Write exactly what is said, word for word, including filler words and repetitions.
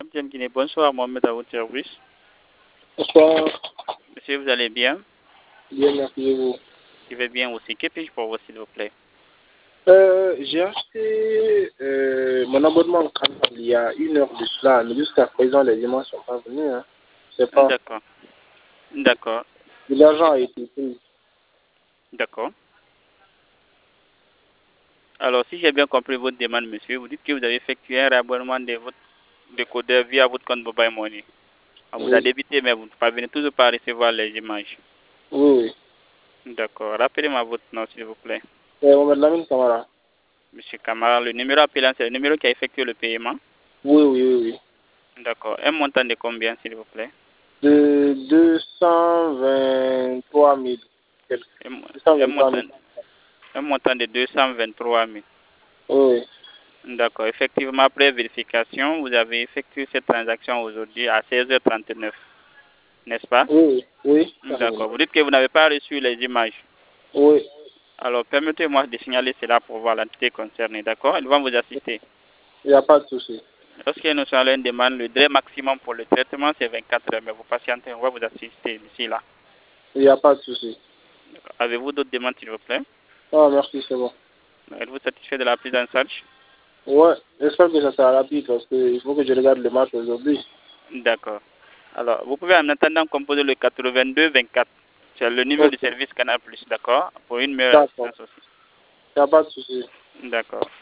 Bien Guinée, bonsoir, Mohamed à votre service. Bonsoir. Monsieur, vous allez bien? Bien, merci vous. Je vais bien aussi. Que puis-je pour vous, s'il vous plaît? Euh, j'ai acheté euh, mon abonnement en canal il y a une heure de cela, mais jusqu'à présent, les images ne sont pas venues. Hein. Je sais pas. D'accord. D'accord. L'argent a été pris. D'accord. Alors, si j'ai bien compris votre demande, monsieur, vous dites que vous avez effectué un réabonnement de votre décodeur via votre compte Mobile Money. On vous a Oui, débité, mais vous ne parvenez toujours pas à recevoir les images. oui, oui. D'accord. Rappelez-moi votre nom, s'il vous plaît. C'est Mohamed Lamine Kamara. Monsieur Kamara, le numéro appelant, c'est le numéro qui a effectué le paiement. Oui, oui, oui, oui. D'accord. Un montant de combien, s'il vous plaît? De deux cent vingt-trois mille. Un, mo- un deux cent vingt-trois montant, mille. un montant de deux cent vingt-trois mille. Oui, D'accord. Effectivement, après vérification, vous avez effectué cette transaction aujourd'hui à seize heures trente-neuf, n'est-ce pas? oui, oui. D'accord. Vous dites que vous n'avez pas reçu les images. Oui, Alors, permettez-moi de signaler cela pour voir l'entité concernée, d'accord? Ils vont vous assister. il n'y a pas de souci. Lorsque nous sommes allés demande, le délai maximum pour le traitement, c'est vingt-quatre heures, mais vous patientez, on va vous assister d'ici là. Il n'y a pas de souci. Avez-vous d'autres demandes, s'il vous plaît? Ah, merci, c'est bon. Êtes-vous satisfait de la prise en charge? Ouais, j'espère que ça sera rapide parce qu'il faut que je regarde le match aujourd'hui. D'accord. Alors, vous pouvez en attendant composer le quatre-vingt-deux vingt-quatre. C'est le numéro Ok, du service Canal Plus, d'accord? Pour une meilleure d'accord. assistance aussi. Il n'y a pas de souci. D'accord.